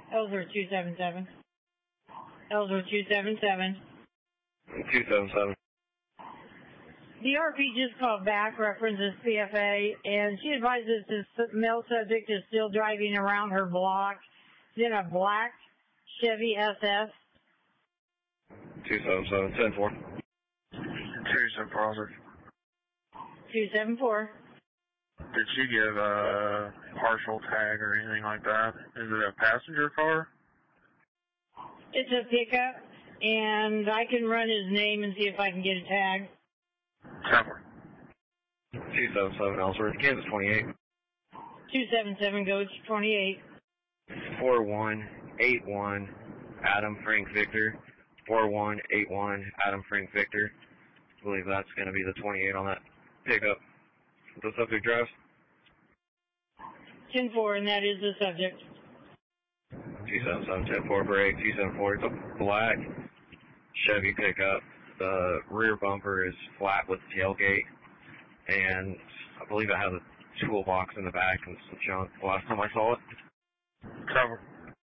Ellsworth 277. Ellsworth 277. 277. The RP just called back, references PFA, and she advises this male subject is still driving around her block. It's in a black Chevy SS. 277. 10-4. 274. 274. Did she give a partial tag or anything like that? Is it a passenger car? It's a pickup, and I can run his name and see if I can get a tag. 10-4. 277 Ellsworth, Kansas 28. 277 goes to 28. 4181 Adam Frank Victor. 4181 Adam Frank Victor. I believe that's going to be the 28 on that pickup. The subject drives. 10-4, and that is the subject. 277 10-4 break. 274. It's a black Chevy pickup. The rear bumper is flat with the tailgate, and I believe it has a toolbox in the back and some junk the last time I saw it. Cover.